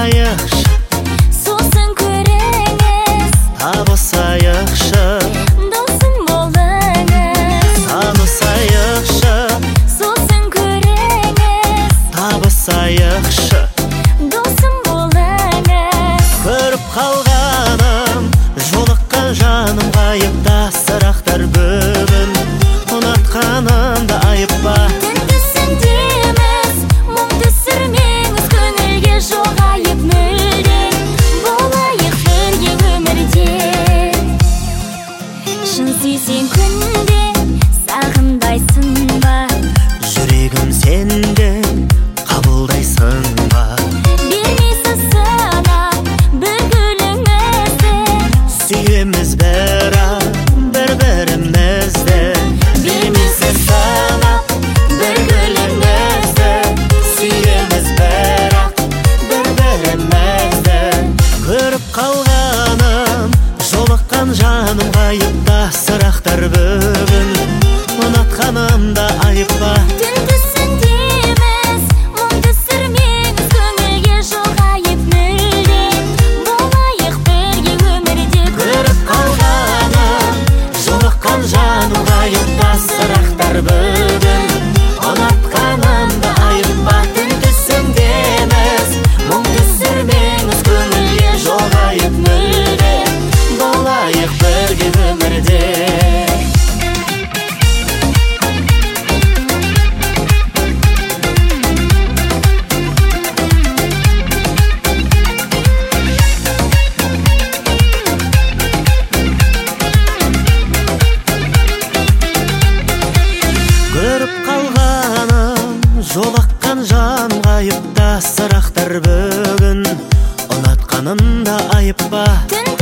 табысайықшы, сосын көріңіз, табысайықшы, досым болыңыз. табысайықшы, Сосын көріңіз, табысайықшы, досым болыңыз. көріп қалғаным, жолыққан жаным ғайыпта, сырақтар бүгін ұнатқанымда айып ба? Түн түсіндеміз, мұң түсірмеңіз, көңілге жоғайып мүлде, болайық бірге өмірде. Шын сүйсең күнде сағынбайсың ба? Жүрегім сенде қабылдайсың ба? Бермейсің сынап бір гүліңізді, Сүйеміз бірақ бір-бірімізді. Бермейсің сынап бір гүліңізді, сүйеміз бірақ бір-бірімізді. Көріп қалғаным, жолыққан жаным ғайыпта, сырақтар бүгін ұнатқанымда айып ба? түн түсіндеміз, мұң түсірмеңіз, көңілге жоғайып мүлде, болайық бірге өмірде. Көріп қалғаным, жолыққан жаным ғайыпта, сырақтар бүгін ұнатқанымда айып ба? Түн түсіндеміз, мұң түсірмеңіз, көңілге жоғайып мүлде, болайық бірге өмірде. Көріп қалғаным, жолаққан жан ғайыпта, сырақтар бүгін ұнатқанымда айып ба? Түн